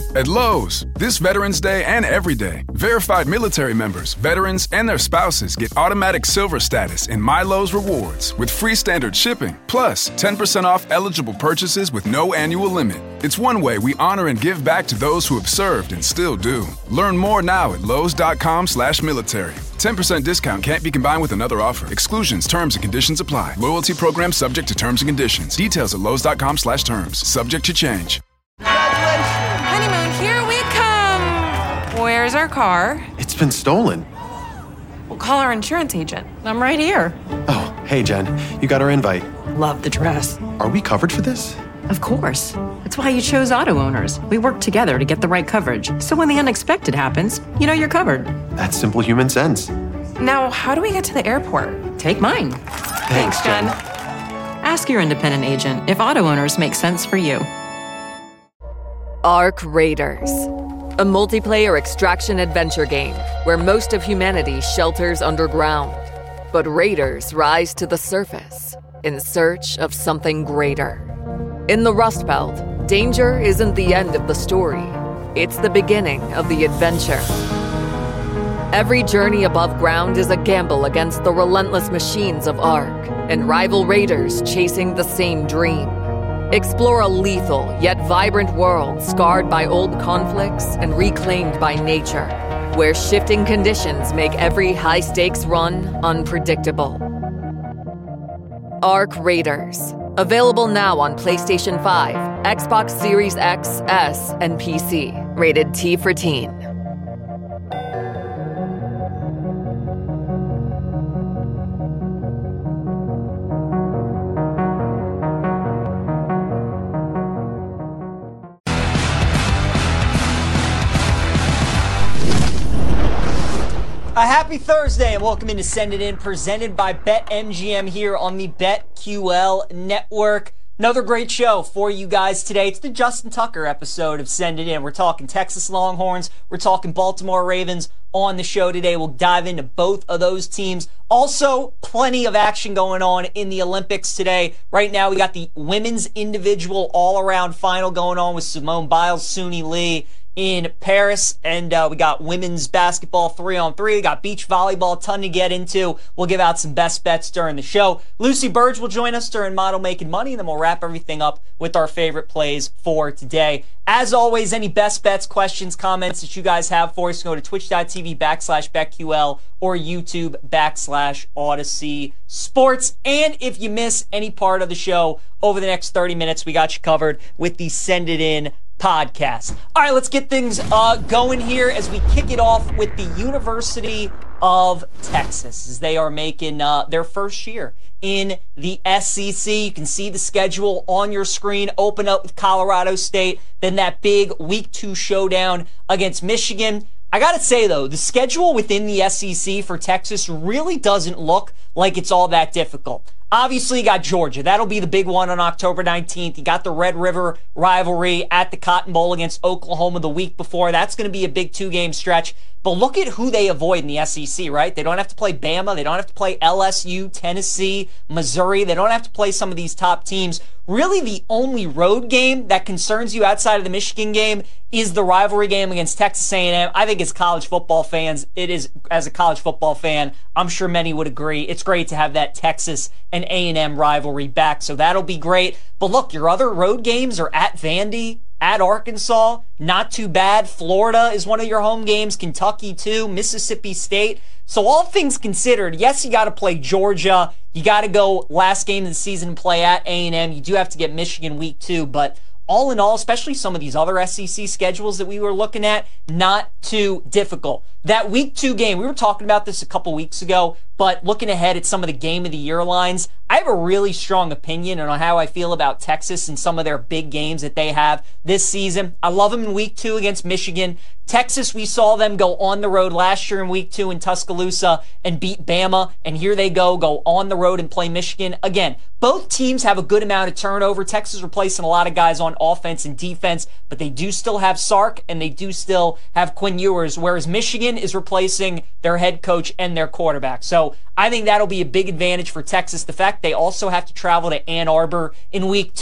At Lowe's, this Veterans Day and every day, verified military members, veterans, and their spouses get automatic silver status in My Lowe's Rewards with free standard shipping, plus 10% off eligible purchases with no annual limit. It's one way we honor and give back to those who have served and still do. Learn more now at lowes.com/military. 10% discount can't be combined with another offer. Exclusions, terms, and conditions apply. Loyalty program subject to terms and conditions. Details at lowes.com/terms. Subject to change. Honeymoon, here we come. Where's our car? It's been stolen. We'll call our insurance agent. I'm right here. Oh, hey, Jen. You got our invite. Love the dress. Are we covered for this? Of course. That's why you chose Auto Owners. We work together to get the right coverage. So when the unexpected happens, you know you're covered. That's simple human sense. Now, how do we get to the airport? Take mine. Thanks, Jen. Ask your independent agent if Auto Owners make sense for you. Ark Raiders, a multiplayer extraction adventure game where most of humanity shelters underground, but raiders rise to the surface in search of something greater. In the Rust Belt, danger isn't the end of the story, it's the beginning of the adventure. Every journey above ground is a gamble against the relentless machines of Ark and rival raiders chasing the same dream. Explore a lethal yet vibrant world scarred by old conflicts and reclaimed by nature, where shifting conditions make every high-stakes run unpredictable. Ark Raiders. Available now on PlayStation 5, Xbox Series X, S, and PC. Rated T for Teen. A happy Thursday and welcome into Send It In, presented by BetMGM here on the BetQL network. Another great show for you guys today. It's the Justin Tucker episode of Send It In. We're talking Texas Longhorns. We're talking Baltimore Ravens on the show today. We'll dive into both of those teams. Also, plenty of action going on in the Olympics today. Right now, we got the women's individual all-around final going on with Simone Biles, Suni Lee in Paris, and we got women's basketball 3-on-3. We got beach volleyball, a ton to get into. We'll give out some best bets during the show. Lucy Burge will join us during Model Making Money, and then we'll wrap everything up with our favorite plays for today. As always, any best bets, questions, comments that you guys have for us, go to twitch.tv/BetQL or YouTube.com/Odyssey Sports. And if you miss any part of the show over the next 30 minutes, we got you covered with the Send It In podcast. All right, let's get things going here as we kick it off with the University of Texas, as they are making their first year in the SEC. You can see the schedule on your screen. Open up with Colorado State, then that big Week 2 showdown against Michigan. I gotta say, though, the schedule within the SEC for Texas really doesn't look like it's all that difficult. Obviously, you got Georgia. That'll be the big one on October 19th. You got the Red River rivalry at the Cotton Bowl against Oklahoma the week before. That's going to be a big 2-game stretch. But look at who they avoid in the SEC, right? They don't have to play Bama. They don't have to play LSU, Tennessee, Missouri. They don't have to play some of these top teams. Really, the only road game that concerns you outside of the Michigan game is the rivalry game against Texas A&M. I think as college football fans, it is, as a college football fan, I'm sure many would agree, it's great to have that Texas and A&M rivalry back, so that'll be great. But look, your other road games are at Vandy, at Arkansas, not too bad. Florida is one of your home games, Kentucky too, Mississippi State. So all things considered, yes, you got to play Georgia. You got to go last game of the season and play at A&M. You do have to get Michigan week 2, but all in all, especially some of these other SEC schedules that we were looking at, not too difficult. That week 2 game, we were talking about this a couple weeks ago, but looking ahead at some of the game of the year lines, I have a really strong opinion on how I feel about Texas and some of their big games that they have this season. I love them in week 2 against Michigan. Texas, we saw them go on the road last year in week 2 in Tuscaloosa and beat Bama, and here they go on the road and play Michigan. Again, both teams have a good amount of turnover. Texas replacing a lot of guys on offense and defense, but they do still have Sark and they do still have Quinn Ewers, whereas Michigan is replacing their head coach and their quarterback. So I think that'll be a big advantage for Texas. The fact they also have to travel to Ann Arbor in week 2.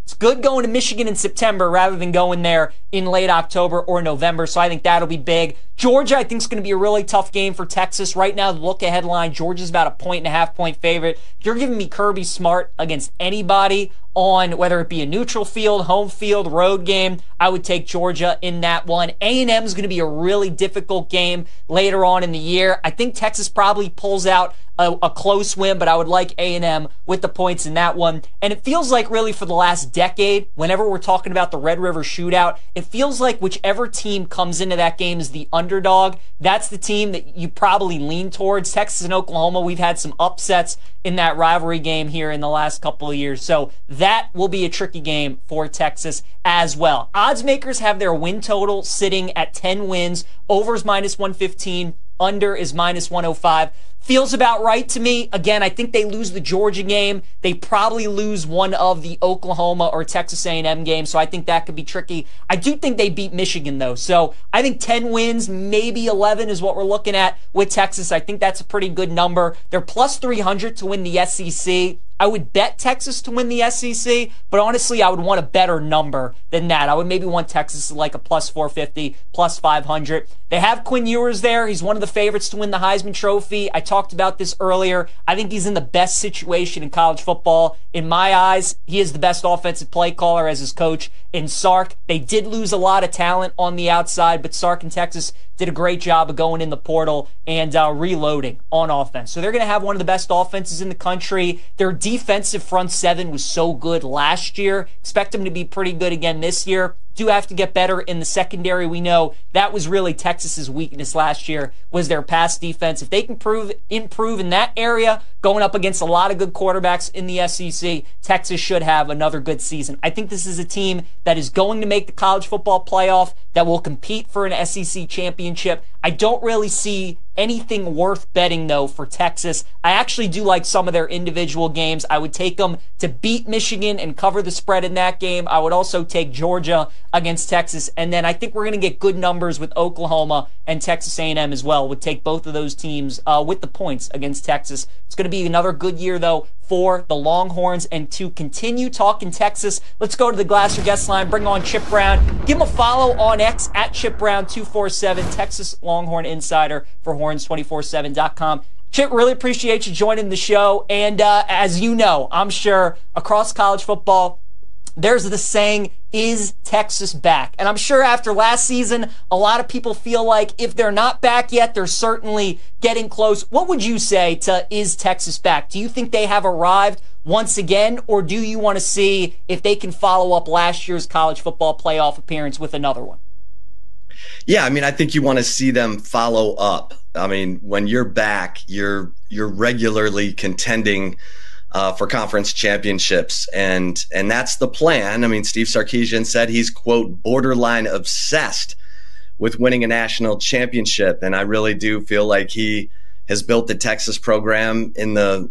It's good going to Michigan in September rather than going there in late October or November, so I think that'll be big. Georgia, I think, is going to be a really tough game for Texas. Right now, the look-ahead line, Georgia's about a 1.5-point favorite. If you're giving me Kirby Smart against anybody on whether it be a neutral field, home field, road game, I would take Georgia in that one. A&M is going to be a really difficult game later on in the year. I think Texas probably pulls out a close win, but I would like A&M with the points in that one. And it feels like really for the last decade, whenever we're talking about the Red River Shootout, it feels like whichever team comes into that game as the underdog, that's the team that you probably lean towards. Texas and Oklahoma, we've had some upsets in that rivalry game here in the last couple of years. So that will be a tricky game for Texas as well. Odds makers have their win total sitting at 10 wins. Over is -115. Under is -105. Feels about right to me. Again, I think they lose the Georgia game. They probably lose one of the Oklahoma or Texas A&M games, so I think that could be tricky. I do think they beat Michigan, though, so I think 10 wins, maybe 11 is what we're looking at with Texas. I think that's a pretty good number. They're plus 300 to win the SEC. I would bet Texas to win the SEC, but honestly, I would want a better number than that. I would maybe want Texas like a plus 450, plus 500. They have Quinn Ewers there. He's one of the favorites to win the Heisman Trophy. I talked about this earlier. I think he's in the best situation in college football. In my eyes, he is the best offensive play caller as his coach in Sark. They did lose a lot of talent on the outside, but Sark in Texas did a great job of going in the portal and reloading on offense. So they're going to have one of the best offenses in the country. Their defensive front seven was so good last year. Expect them to be pretty good again this year. Do have to get better in the secondary. We know that was really Texas's weakness last year, was their pass defense. If they can improve in that area, going up against a lot of good quarterbacks in the SEC, Texas should have another good season. I think this is a team that is going to make the college football playoff, that will compete for an SEC championship. I don't really see anything worth betting, though, for Texas. I actually do like some of their individual games. I would take them to beat Michigan and cover the spread in that game. I would also take Georgia against Texas. And then I think we're going to get good numbers with Oklahoma and Texas A&M as well. Would take both of those teams with the points against Texas. It's going to be another good year, though, for the Longhorns. And to continue talking Texas, let's go to the Glasser guest line. Bring on Chip Brown. Give him a follow on X at Chip Brown 247, Texas Longhorn Insider for Horns247.com. Chip, really appreciate you joining the show. And as you know, I'm sure across college football, there's the saying, is Texas back? And I'm sure after last season, a lot of people feel like if they're not back yet, they're certainly getting close. What would you say to is Texas back? Do you think they have arrived once again, or do you want to see if they can follow up last year's college football playoff appearance with another one? Yeah, I mean, I think you want to see them follow up. I mean, when you're back, you're regularly contending for conference championships, and that's the plan. I mean, Steve Sarkisian said he's, quote, borderline obsessed with winning a national championship, and I really do feel like he has built the Texas program in the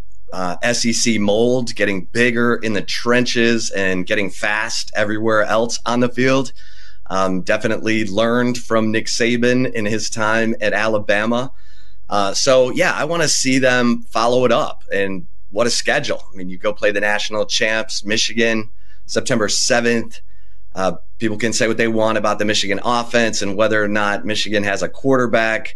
SEC mold, getting bigger in the trenches and getting fast everywhere else on the field. Definitely learned from Nick Saban in his time at Alabama. So, yeah, I want to see them follow it up. And what a schedule. I mean, you go play the national champs, Michigan, September 7th. People can say what they want about the Michigan offense and whether or not Michigan has a quarterback.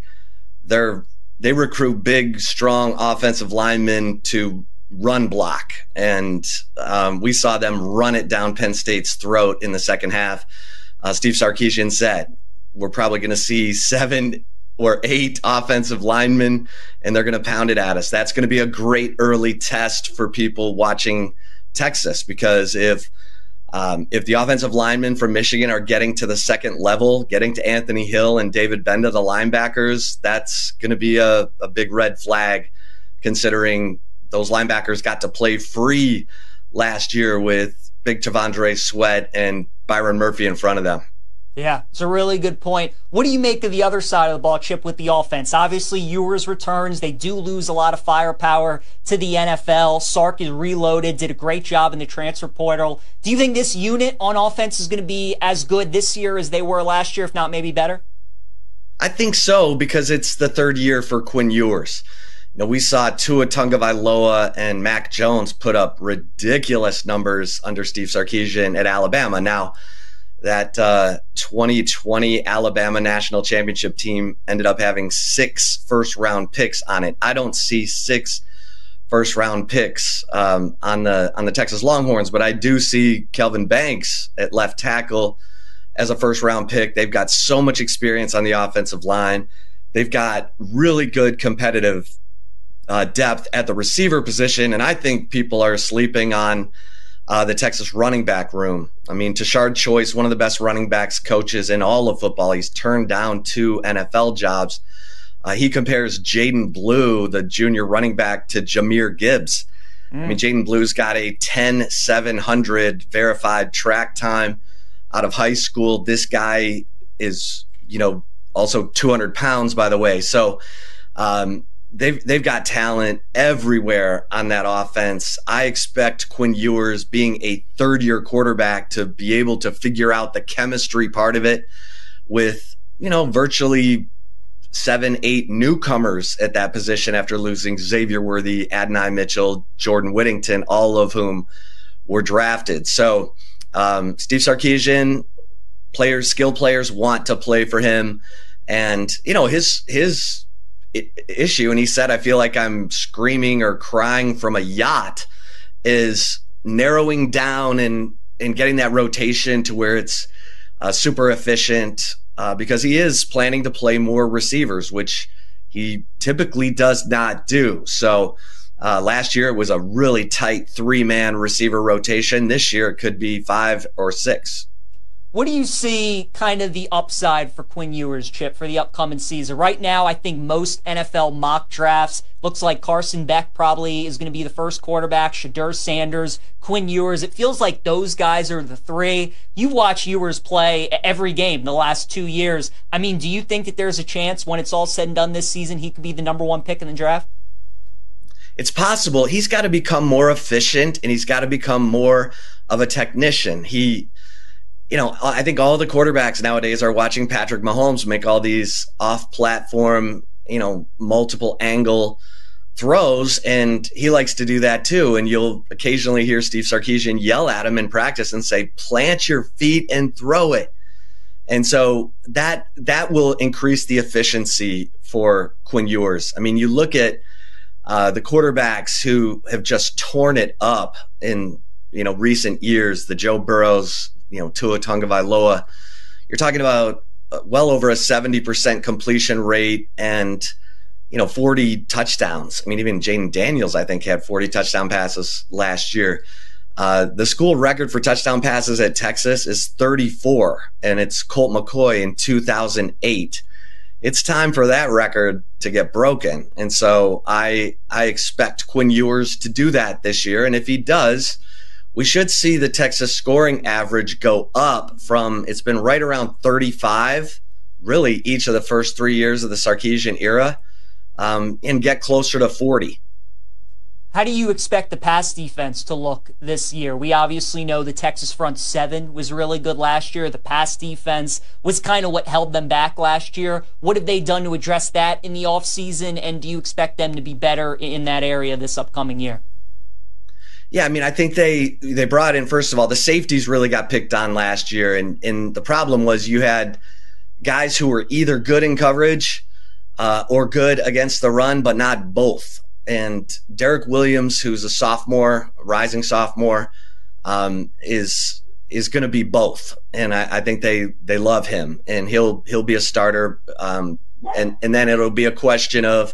They recruit big, strong offensive linemen to run block. And we saw them run it down Penn State's throat in the second half. Steve Sarkisian said, we're probably going to see 7 or 8 offensive linemen, and they're going to pound it at us. That's going to be a great early test for people watching Texas, because if the offensive linemen from Michigan are getting to the second level, getting to Anthony Hill and David Benda, the linebackers, that's going to be a big red flag, considering those linebackers got to play free last year with big Tavondre Sweat and Byron Murphy in front of them. Yeah, it's a really good point. What do you make of the other side of the ball, Chip, with the offense? Obviously, Ewers returns. They do lose a lot of firepower to the NFL. Sark is reloaded, did a great job in the transfer portal. Do you think this unit on offense is going to be as good this year as they were last year, if not maybe better? I think so, because it's the third year for Quinn Ewers. we saw Tua Tagovailoa and Mac Jones put up ridiculous numbers under Steve Sarkisian at Alabama. Now, that 2020 Alabama national championship team ended up having 6 first-round picks on it. I don't see 6 first-round picks on the Texas Longhorns, but I do see Kelvin Banks at left tackle as a first-round pick. They've got so much experience on the offensive line. They've got really good competitive depth at the receiver position, and I think people are sleeping on the Texas running back room. I mean, Tashard Choice, one of the best running backs coaches in all of football, he's turned down 2 NFL jobs. He compares Jaden Blue, the junior running back, to Jahmyr Gibbs. I mean, Jaden Blue's got a 10,700 verified track time out of high school. This guy is, also 200 pounds, by the way. So they've got talent everywhere on that offense. I expect Quinn Ewers, being a third-year quarterback, to be able to figure out the chemistry part of it with, virtually 7-8 newcomers at that position after losing Xavier Worthy, Adonai Mitchell, Jordan Whittington, all of whom were drafted. So Steve Sarkisian, skilled players want to play for him. And, his issue, and he said, I feel like I'm screaming or crying from a yacht, is narrowing down and getting that rotation to where it's super efficient, because he is planning to play more receivers, which he typically does not do. So last year it was a really tight 3-man receiver rotation. This year it could be 5 or 6. What do you see kind of the upside for Quinn Ewers, Chip, for the upcoming season? Right now, I think most NFL mock drafts, looks like Carson Beck probably is going to be the first quarterback, Shedeur Sanders, Quinn Ewers. It feels like those guys are the 3. You watch Ewers play every game the last 2 years. I mean, do you think that there's a chance when it's all said and done this season he could be the number 1 pick in the draft? It's possible. He's got to become more efficient, and he's got to become more of a technician. I think all the quarterbacks nowadays are watching Patrick Mahomes make all these off-platform, multiple angle throws, and he likes to do that too. And you'll occasionally hear Steve Sarkisian yell at him in practice and say, plant your feet and throw it. And so that will increase the efficiency for Quinn Ewers. I mean, you look at the quarterbacks who have just torn it up in, recent years, the Joe Burrows, Tua Tagovailoa, you're talking about well over a 70% completion rate and, 40 touchdowns. I mean, even Jaden Daniels, I think, had 40 touchdown passes last year. The school record for touchdown passes at Texas is 34, and it's Colt McCoy in 2008. It's time for that record to get broken. And so I expect Quinn Ewers to do that this year. And if he does, we should see the Texas scoring average go up from, it's been right around 35, really each of the first 3 years of the Sarkisian era, and get closer to 40. How do you expect the pass defense to look this year? We obviously know the Texas front 7 was really good last year. The pass defense was kind of what held them back last year. What have they done to address that in the offseason, and do you expect them to be better in that area this upcoming year? Yeah, I mean, I think they brought in, first of all, the safeties really got picked on last year. And the problem was you had guys who were either good in coverage or good against the run, but not both. And Derek Williams, who's a sophomore, a rising sophomore, is going to be both. And I think they love him, and he'll be a starter. And then it'll be a question of,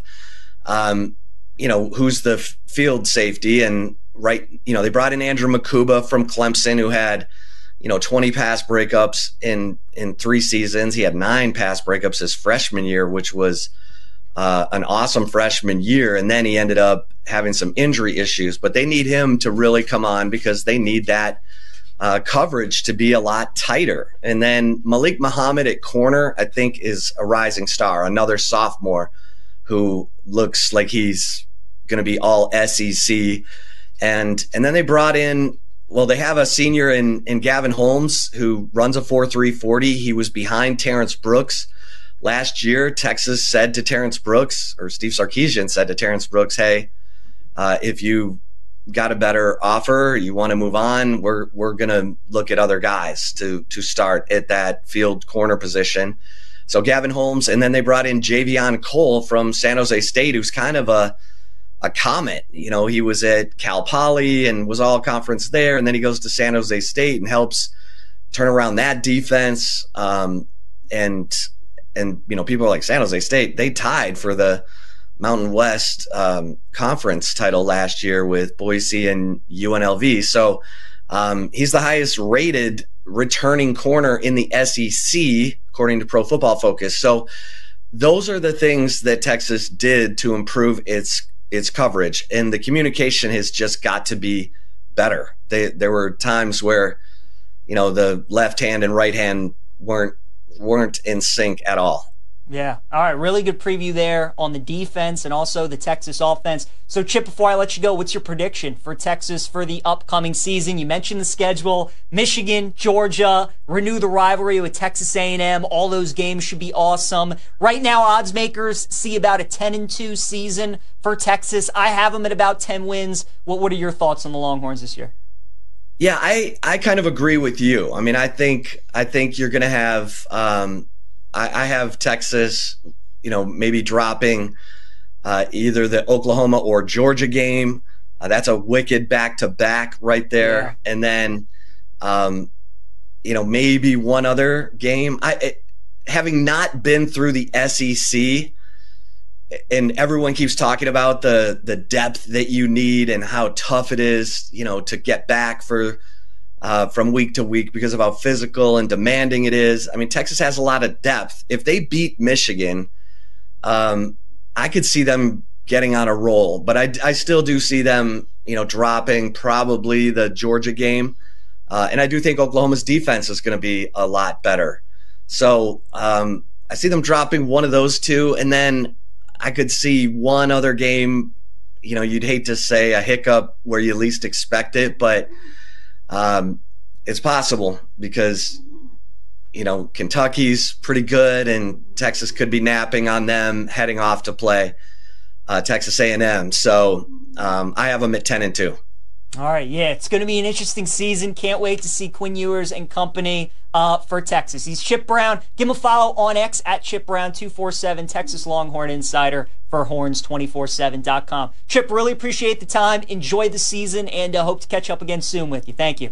who's the field safety. And they brought in Andrew Makuba from Clemson, who had, 20 pass breakups in 3 seasons. He had 9 pass breakups his freshman year, which was an awesome freshman year. And then he ended up having some injury issues. But they need him to really come on because they need that coverage to be a lot tighter. And then Malik Muhammad at corner, I think, is a rising star, another sophomore who looks like he's going to be all SEC. And then they brought in, they have a senior in Gavin Holmes who runs a 4.3 40. He was behind Terrence Brooks last year, Texas said to Terrence Brooks, or Steve Sarkisian said to Terrence Brooks, hey, if you got a better offer, you want to move on, we're going to look at other guys to start at that field corner position. So Gavin Holmes, and then they brought in Javion Cole from San Jose State, who's kind of a comet. You know, he was at Cal Poly and was all conference there, and then he goes to San Jose State and helps turn around that defense. And you know, people are like, San Jose State, they tied for the Mountain West conference title last year with Boise and UNLV. So he's the highest rated returning corner in the SEC, according to Pro Football Focus. So those are the things that Texas did to improve its coverage, and the communication has just got to be better. There were times where, you know, the left hand and right hand weren't in sync at all. Yeah. All right. Really good preview there on the defense and also the Texas offense. So, Chip, before I let you go, what's your prediction for Texas for the upcoming season? You mentioned the schedule. Michigan, Georgia, renew the rivalry with Texas A&M. All those games should be awesome. Right now, odds makers see about a 10-2 season for Texas. I have them at about 10 wins. What are your thoughts on the Longhorns this year? Yeah, I kind of agree with you. I mean, I think you're going to have I have Texas, you know, maybe dropping either the Oklahoma or Georgia game. That's a wicked back-to-back right there. Yeah. And then, you know, maybe one other game. Having not been through the SEC, and everyone keeps talking about the depth that you need and how tough it is, you know, to get back from week to week because of how physical and demanding it is. I mean, Texas has a lot of depth. If they beat Michigan, I could see them getting on a roll, but I still do see them, you know, dropping probably the Georgia game. And I do think Oklahoma's defense is going to be a lot better. So I see them dropping one of those two, and then I could see one other game, you know, you'd hate to say a hiccup where you least expect it, but it's possible because, you know, Kentucky's pretty good and Texas could be napping on them heading off to play Texas A&M. So I have them at 10-2. All right, yeah, it's going to be an interesting season. Can't wait to see Quinn Ewers and company for Texas. He's Chip Brown. Give him a follow on X at Chip Brown 247, Texas Longhorn Insider for horns247.com. Chip, really appreciate the time. Enjoy the season, and hope to catch up again soon with you. Thank you.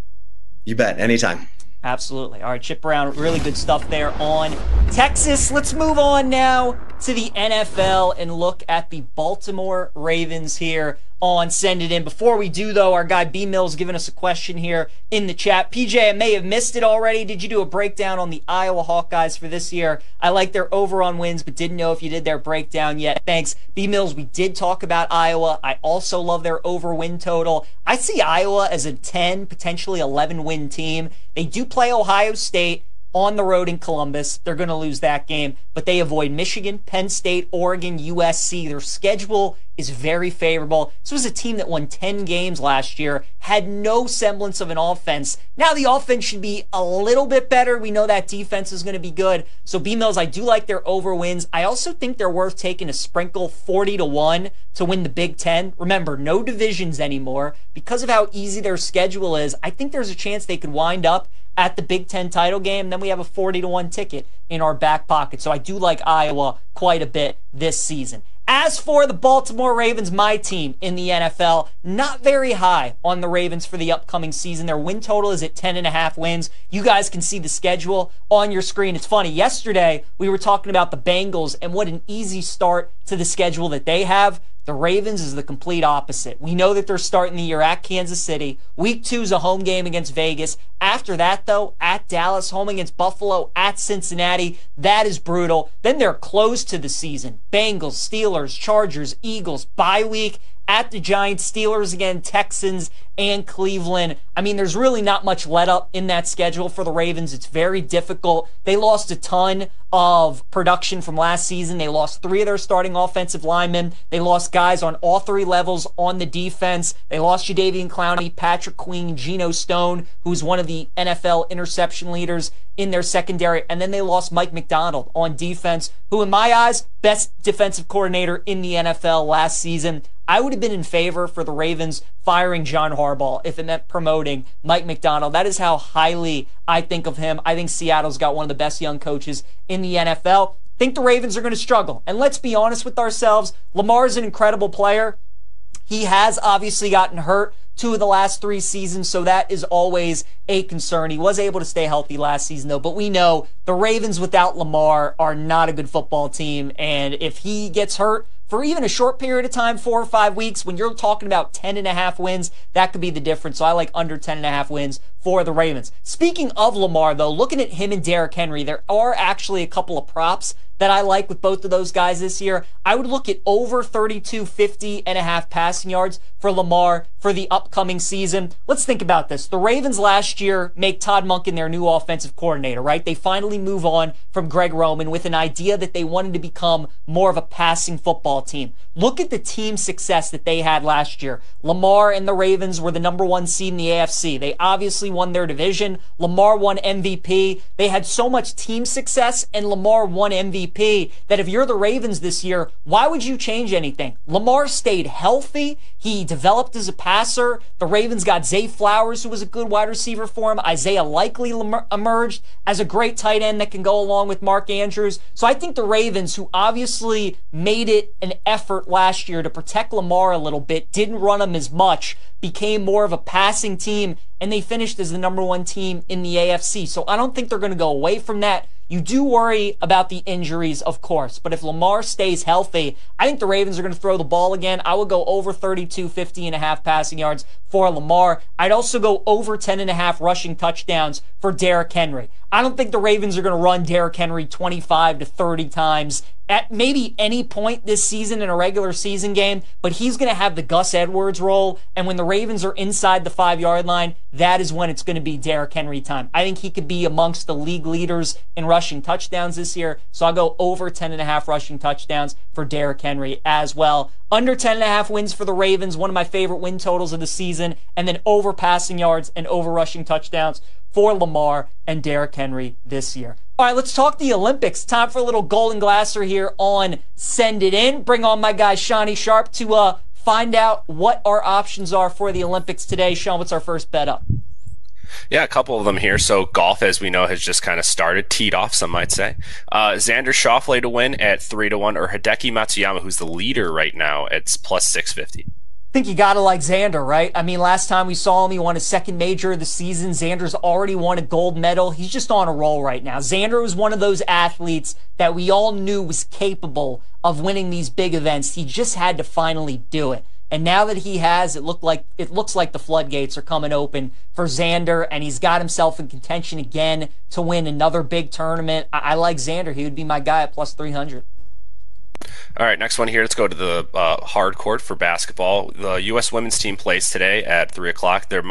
You bet. Anytime. Absolutely. All right, Chip Brown, really good stuff there on Texas. Let's move on now to the NFL and look at the Baltimore Ravens here on Send It In. Before we do, though, our guy B Mills giving us a question here in the chat. PJ, I may have missed it already. Did you do a breakdown on the Iowa Hawkeyes for this year? I like their over on wins, but didn't know if you did their breakdown yet. Thanks. B Mills, we did talk about Iowa. I also love their over win total. I see Iowa as a 10, potentially 11 win team. They do play Ohio State on the road in Columbus. They're going to lose that game, but they avoid Michigan, Penn State, Oregon, USC. Their schedule is very favorable. This was a team that won 10 games last year, had no semblance of an offense. Now the offense should be a little bit better. We know that defense is going to be good. So B-Mills, I do like their over wins. I also think they're worth taking a sprinkle 40-1 to win the Big Ten. Remember, no divisions anymore. Because of how easy their schedule is, I think there's a chance they could wind up at the Big Ten title game. Then we have a 40-1 ticket in our back pocket. So I do like Iowa quite a bit this season. As for the Baltimore Ravens, my team in the NFL, not very high on the Ravens for the upcoming season. Their win total is at 10.5 wins. You guys can see the schedule on your screen. It's funny, yesterday we were talking about the Bengals and what an easy start to the schedule that they have. The Ravens is the complete opposite. We know that they're starting the year at Kansas City. Week 2 is a home game against Vegas. After that, though, at Dallas, home against Buffalo, at Cincinnati. That is brutal. Then they're close to the season. Bengals, Steelers, Chargers, Eagles, bye week at the Giants, Steelers again, Texans, and Cleveland. I mean, there's really not much let up in that schedule for the Ravens. It's very difficult. They lost a ton of production from last season. They lost 3 of their starting offensive linemen. They lost guys on all 3 levels on the defense. They lost Jadeveon Clowney, Patrick Queen, Geno Stone, who's one of the NFL interception leaders in their secondary. And then they lost Mike McDonald on defense, who in my eyes, best defensive coordinator in the NFL last season. I would have been in favor for the Ravens firing John Harbaugh if it meant promoting Mike McDonald. That is how highly I think of him. I think Seattle's got one of the best young coaches in the NFL. I think the Ravens are going to struggle. And let's be honest with ourselves. Lamar's an incredible player. He has obviously gotten hurt 2 of the last 3 seasons, so that is always a concern. He was able to stay healthy last season, though, but we know the Ravens without Lamar are not a good football team, and if he gets hurt for even a short period of time, 4 or 5 weeks, when you're talking about 10.5 wins, that could be the difference. So I like under 10.5 wins for the Ravens. Speaking of Lamar, though, looking at him and Derrick Henry, there are actually a couple of props that I like with both of those guys this year. I would look at over 32.5 passing yards for Lamar for the upcoming season. Let's think about this. The Ravens last year make Todd Monken their new offensive coordinator, right? They finally move on from Greg Roman with an idea that they wanted to become more of a passing football team. Look at the team success that they had last year. Lamar and the Ravens were the number 1 seed in the AFC. They obviously won their division. Lamar won MVP. They had so much team success, and Lamar won MVP, that if you're the Ravens this year, why would you change anything? Lamar stayed healthy. He developed as a passer. The Ravens got Zay Flowers, who was a good wide receiver for him. Isaiah Likely emerged as a great tight end that can go along with Mark Andrews. So I think the Ravens, who obviously made it an effort last year to protect Lamar a little bit, didn't run him as much, became more of a passing team, and they finished as the number 1 team in the AFC. So I don't think they're going to go away from that. You do worry about the injuries, of course, but if Lamar stays healthy, I think the Ravens are going to throw the ball again. I would go over 32.5 passing yards for Lamar. I'd also go over 10.5 rushing touchdowns for Derrick Henry. I don't think the Ravens are going to run Derrick Henry 25 to 30 times at maybe any point this season in a regular season game, but he's going to have the Gus Edwards role, and when the Ravens are inside the 5-yard line, that is when it's going to be Derrick Henry time. I think he could be amongst the league leaders in rushing touchdowns this year, so I'll go over 10.5 rushing touchdowns for Derrick Henry as well. Under 10.5 wins for the Ravens, one of my favorite win totals of the season, and then over passing yards and over rushing touchdowns for Lamar and Derrick Henry this year. All right, let's talk the Olympics. Time for a little Golden Glasser here on Send It In. Bring on my guy, Shawnee Sharp, to find out what our options are for the Olympics today. Sean, what's our first bet up? Yeah, a couple of them here. So golf, as we know, has just kind of started, teed off, some might say. Xander Schauffele to win at 3-1, or Hideki Matsuyama, who's the leader right now, it's plus 650. I think you gotta like Xander, right? I mean, last time we saw him, he won his 2nd major of the season. Xander's already won a gold medal. He's just on a roll right now. Xander was one of those athletes that we all knew was capable of winning these big events. He just had to finally do it. And now that he has, it looks like the floodgates are coming open for Xander, and he's got himself in contention again to win another big tournament. I like Xander. He would be my guy at plus 300. All right, next one here. Let's go to the hard court for basketball. The U.S. women's team plays today at 3 o'clock. They're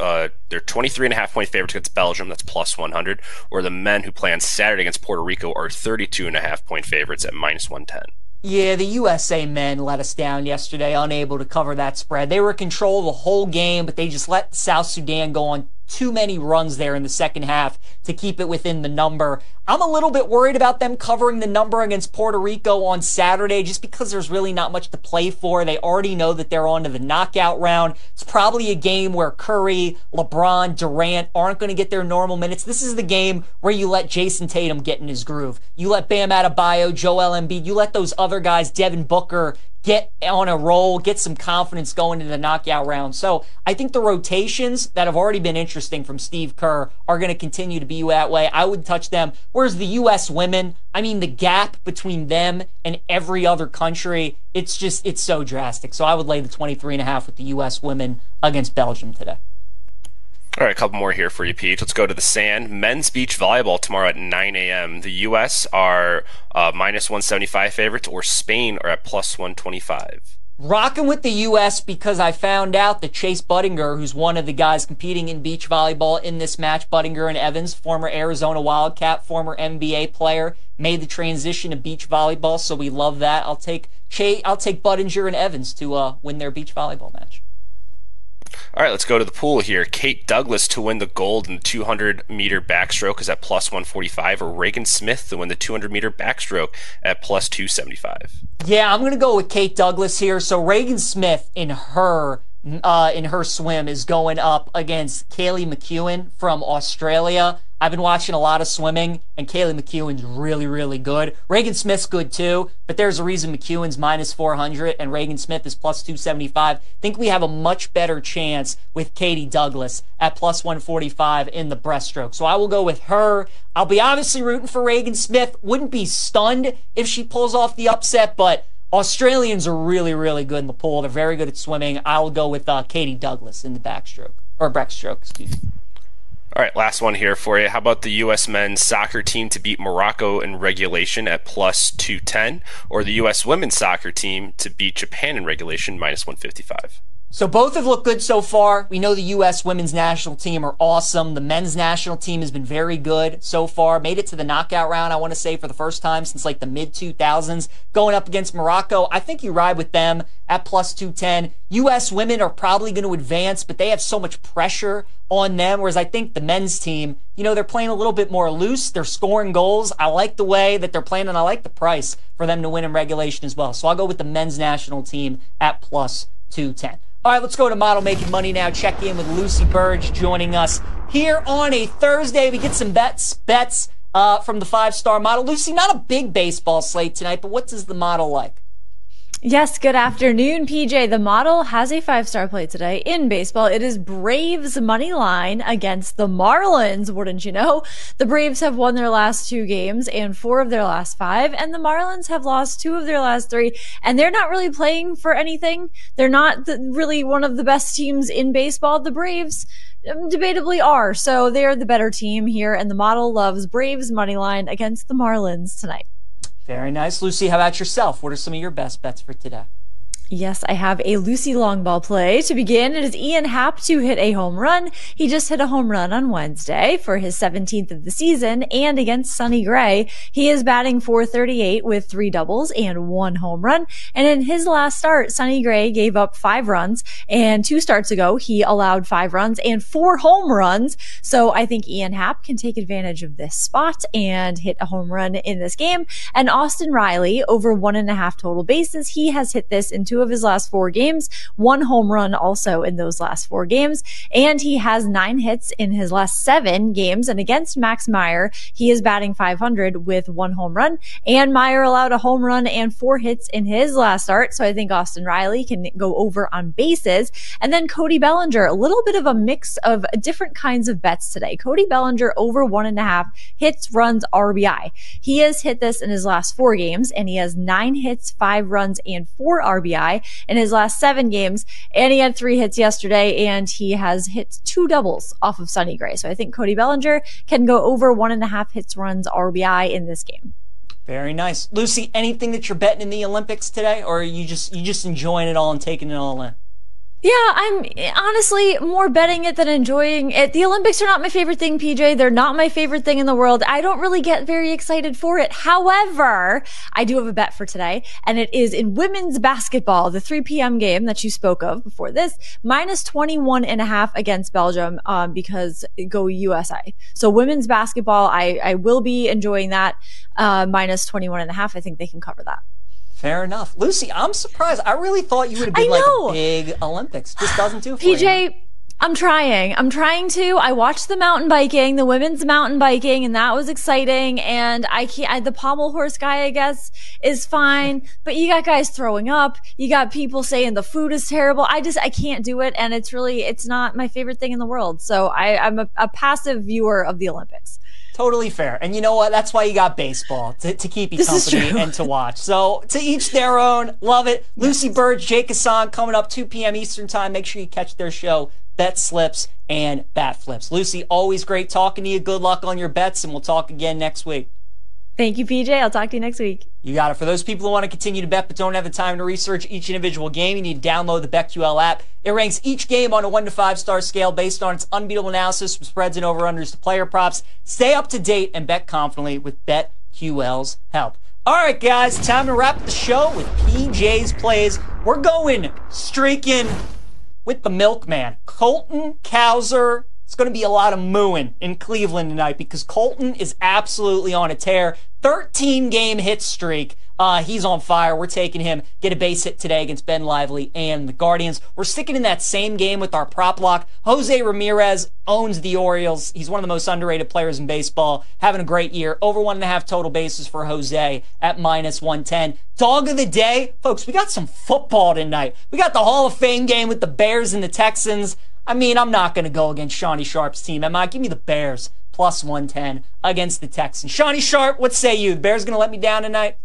23.5 point favorites against Belgium. That's plus 100. Or the men who play on Saturday against Puerto Rico are 32.5 point favorites at minus 110. Yeah, the USA men let us down yesterday, unable to cover that spread. They were in control the whole game, but they just let South Sudan go on too many runs there in the second half to keep it within the number. I'm a little bit worried about them covering the number against Puerto Rico on Saturday just because there's really not much to play for. They already know that they're on to the knockout round. It's probably a game where Curry, LeBron, Durant aren't going to get their normal minutes. This is the game where you let Jason Tatum get in his groove. You let Bam Adebayo, Joel Embiid, you let those other guys, Devin Booker, get on a roll, get some confidence going into the knockout round. So I think the rotations that have already been interesting from Steve Kerr are going to continue to be that way. I would touch them. Whereas the U.S. women, I mean, the gap between them and every other country, it's so drastic. So I would lay the 23.5 with the U.S. women against Belgium today. All right, a couple more here for you, Pete. Let's go to the sand. Men's beach volleyball tomorrow at 9 a.m. The U.S. are minus 175 favorites, or Spain are at plus 125. Rocking with the U.S. because I found out that Chase Budinger, who's one of the guys competing in beach volleyball in this match, Budinger and Evans, former Arizona Wildcat, former NBA player, made the transition to beach volleyball, so we love that. I'll take Budinger and Evans to win their beach volleyball match. All right, let's go to the pool here. Kate Douglas to win the gold in the 200-meter backstroke is at plus 145, or Regan Smith to win the 200-meter backstroke at plus 275. Yeah, I'm going to go with Kate Douglas here. So Regan Smith in her swim is going up against Kaylee McEwen from Australia. I've been watching a lot of swimming, and Kaylee McEwen's really, really good. Regan Smith's good too, but there's a reason McEwen's minus 400 and Regan Smith is plus 275. I think we have a much better chance with Katie Douglas at plus 145 in the breaststroke. So I will go with her. I'll be obviously rooting for Regan Smith. Wouldn't be stunned if she pulls off the upset, but Australians are really, really good in the pool. They're very good at swimming. I'll go with Katie Douglas in the backstroke, or breaststroke, excuse me. All right, last one here for you. How about the U.S. men's soccer team to beat Morocco in regulation at plus 210, or the U.S. women's soccer team to beat Japan in regulation minus 155? So both have looked good so far. We know the U.S. women's national team are awesome. The men's national team has been very good so far. Made it to the knockout round, I want to say, for the first time since like the mid-2000s. Going up against Morocco, I think you ride with them at plus 210. U.S. women are probably going to advance, but they have so much pressure on them, whereas I think the men's team, they're playing a little bit more loose. They're scoring goals. I like the way that they're playing, and I like the price for them to win in regulation as well. So I'll go with the men's national team at plus 210. All right, let's go to Model Making Money now. Check in with Lucy Burge joining us here on a Thursday. We get some bets from the 5-star model. Lucy, not a big baseball slate tonight, but what does the model like? Yes, good afternoon, PJ. The model has a 5-star play today in baseball. It is Braves money line against the Marlins, wouldn't you know? The Braves have won their last 2 games and 4 of their last 5, and the Marlins have lost 2 of their last 3, and they're not really playing for anything. They're not really one of the best teams in baseball. The Braves debatably are, so they're the better team here, and the model loves Braves money line against the Marlins tonight. Very nice. Lucy, how about yourself? What are some of your best bets for today? Yes, I have a Lucy long ball play. To begin, it is Ian Happ to hit a home run. He just hit a home run on Wednesday for his 17th of the season, and against Sonny Gray, he is batting .438 with 3 doubles and 1 home run. And in his last start, Sonny Gray gave up 5 runs, and 2 starts ago, he allowed 5 runs and 4 home runs. So I think Ian Happ can take advantage of this spot and hit a home run in this game. And Austin Riley, over 1.5 total bases, he has hit this in 2 of his last 4 games, 1 home run also in those last 4 games, and he has 9 hits in his last 7 games. And against Max Meyer, he is batting .500 with 1 home run, and Meyer allowed a home run and 4 hits in his last start. So I think Austin Riley can go over on bases. And then Cody Bellinger, a little bit of a mix of different kinds of bets today. Cody Bellinger over 1.5 hits, runs, RBI. He has hit this in his last 4 games, and he has 9 hits, 5 runs, and 4 RBI in his last 7 games, and he had 3 hits yesterday, and he has hit 2 doubles off of Sonny Gray. So I think Cody Bellinger can go over 1.5 hits, runs, RBI in this game. Very nice. Lucy, anything that you're betting in the Olympics today, or are you just enjoying it all and taking it all in? Yeah, I'm honestly more betting it than enjoying it. The Olympics are not my favorite thing, PJ. They're not my favorite thing in the world. I don't really get very excited for it. However, I do have a bet for today, and it is in women's basketball, the 3 p.m. game that you spoke of before this, minus 21.5 against Belgium, because go USA. So women's basketball, I will be enjoying that, minus 21.5. I think they can cover that. Fair enough. Lucy, I'm surprised. I really thought you would have been like a big Olympics. Just doesn't do it for PJ, you. I'm trying to. I watched the mountain biking, the women's mountain biking, and that was exciting. And the pommel horse guy, I guess, is fine. But you got guys throwing up. You got people saying the food is terrible. I can't do it. And it's not my favorite thing in the world. So I'm a passive viewer of the Olympics. Totally fair. And you know what? That's why you got baseball, to keep you company and to watch. So to each their own. Love it. Lucy Burge, Jake Hassan coming up 2 p.m. Eastern Time. Make sure you catch their show, Bet Slips and Bat Flips. Lucy, always great talking to you. Good luck on your bets, and we'll talk again next week. Thank you, PJ. I'll talk to you next week. You got it. For those people who want to continue to bet but don't have the time to research each individual game, you need to download the BetQL app. It ranks each game on a 1 to 5 star scale based on its unbeatable analysis from spreads and over-unders to player props. Stay up to date and bet confidently with BetQL's help. All right, guys, time to wrap the show with PJ's plays. We're going streaking with the milkman, Colton Cowser. It's going to be a lot of mooing in Cleveland tonight because Colton is absolutely on a tear. 13-game hit streak. He's on fire. We're taking him. Get a base hit today against Ben Lively and the Guardians. We're sticking in that same game with our prop lock. Jose Ramirez owns the Orioles. He's one of the most underrated players in baseball. Having a great year. Over 1.5 total bases for Jose at -110. Dog of the day. Folks, we got some football tonight. We got the Hall of Fame game with the Bears and the Texans. I mean, I'm not going to go against Shawnee Sharp's team. Am I? Give me the Bears +110 against the Texans. Shawnee Sharp, what say you? The Bears going to let me down tonight?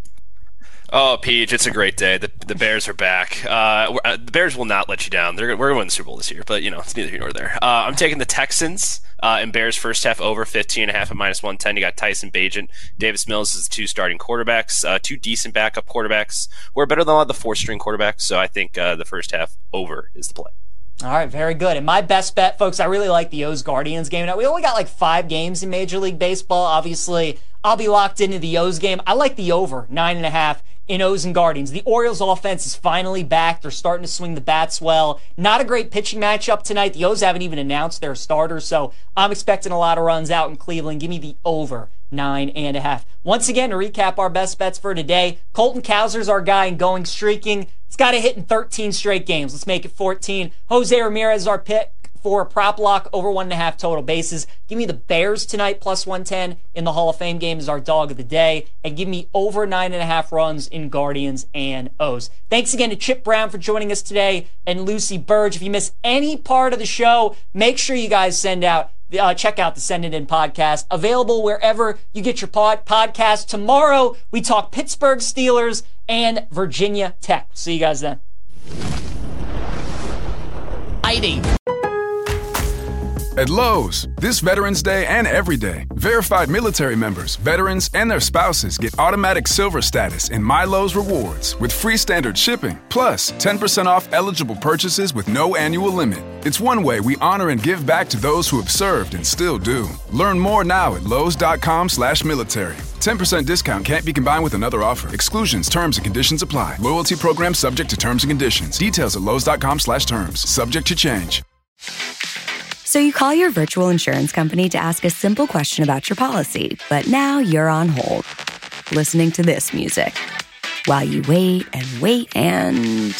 Oh, Peach, it's a great day. The Bears are back. The Bears will not let you down. We're going to win the Super Bowl this year, but, it's neither here nor there. I'm taking the Texans and Bears first half over 15.5 at -110. You got Tyson Bagent. Davis Mills is the 2 starting quarterbacks, 2 decent backup quarterbacks. We're better than a lot of the 4-string quarterbacks, so I think the first half over is the play. All right, very good. And my best bet, folks, I really like the O's Guardians game. Now, we only got like 5 games in Major League Baseball. Obviously, I'll be locked into the O's game. I like the over 9.5 in O's and Guardians. The Orioles offense is finally back. They're starting to swing the bats well. Not a great pitching matchup tonight. The O's haven't even announced their starters, so I'm expecting a lot of runs out in Cleveland. Give me the over 9.5. Once again, to recap our best bets for today, Colton Cowser's our guy in going streaking. It's got to hit in 13 straight games. Let's make it 14. Jose Ramirez is our pick for a prop lock over 1.5 total bases. Give me the Bears tonight +110 in the Hall of Fame game is our dog of the day. And give me over 9.5 runs in Guardians and O's. Thanks again to Chip Brown for joining us today and Lucy Burge. If you miss any part of the show, make sure you guys check out the Send It In podcast. Available wherever you get your podcast. Tomorrow, we talk Pittsburgh Steelers and Virginia Tech. See you guys then. At Lowe's, this Veterans Day and every day, verified military members, veterans, and their spouses get automatic silver status in My Lowe's Rewards with free standard shipping, plus 10% off eligible purchases with no annual limit. It's one way we honor and give back to those who have served and still do. Learn more now at lowes.com/military. 10% discount can't be combined with another offer. Exclusions, terms, and conditions apply. Loyalty program subject to terms and conditions. Details at lowes.com/terms. Subject to change. So you call your virtual insurance company to ask a simple question about your policy, but now you're on hold, listening to this music, while you wait and wait and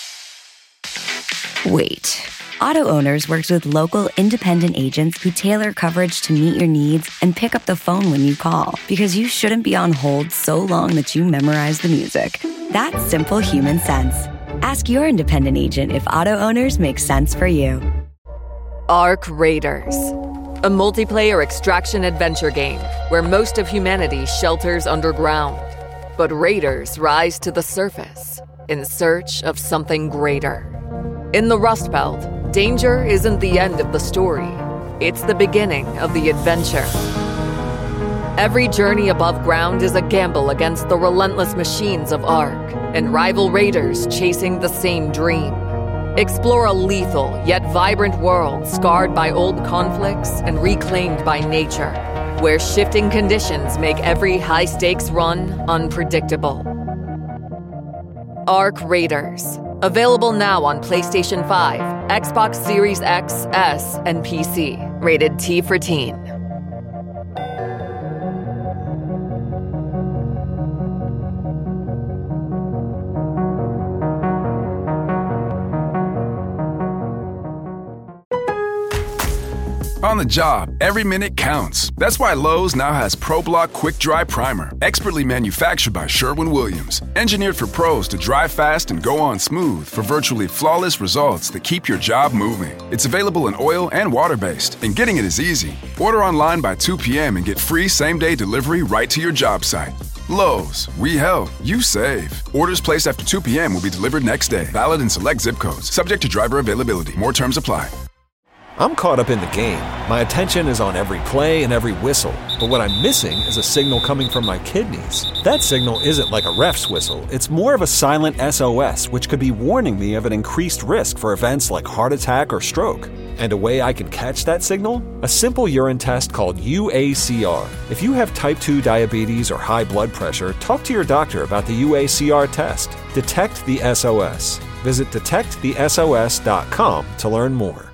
wait. Auto Owners works with local independent agents who tailor coverage to meet your needs and pick up the phone when you call, because you shouldn't be on hold so long that you memorize the music. That's simple human sense. Ask your independent agent if Auto Owners makes sense for you. Ark Raiders, a multiplayer extraction adventure game where most of humanity shelters underground, but raiders rise to the surface in search of something greater. In the Rust Belt, danger isn't the end of the story. It's the beginning of the adventure. Every journey above ground is a gamble against the relentless machines of Ark and rival raiders chasing the same dream. Explore a lethal yet vibrant world scarred by old conflicts and reclaimed by nature, where shifting conditions make every high-stakes run unpredictable. Ark Raiders. Available now on PlayStation 5, Xbox Series X, S, and PC. Rated T for Teen. On the job, every minute counts. That's why Lowe's now has ProBlock Quick Dry Primer, expertly manufactured by Sherwin-Williams. Engineered for pros to dry fast and go on smooth for virtually flawless results that keep your job moving. It's available in oil and water-based, and getting it is easy. Order online by 2 p.m. and get free same-day delivery right to your job site. Lowe's, we help, you save. Orders placed after 2 p.m. will be delivered next day. Valid in select zip codes. Subject to driver availability. More terms apply. I'm caught up in the game. My attention is on every play and every whistle. But what I'm missing is a signal coming from my kidneys. That signal isn't like a ref's whistle. It's more of a silent SOS, which could be warning me of an increased risk for events like heart attack or stroke. And a way I can catch that signal? A simple urine test called UACR. If you have type 2 diabetes or high blood pressure, talk to your doctor about the UACR test. Detect the SOS. Visit detectthesos.com to learn more.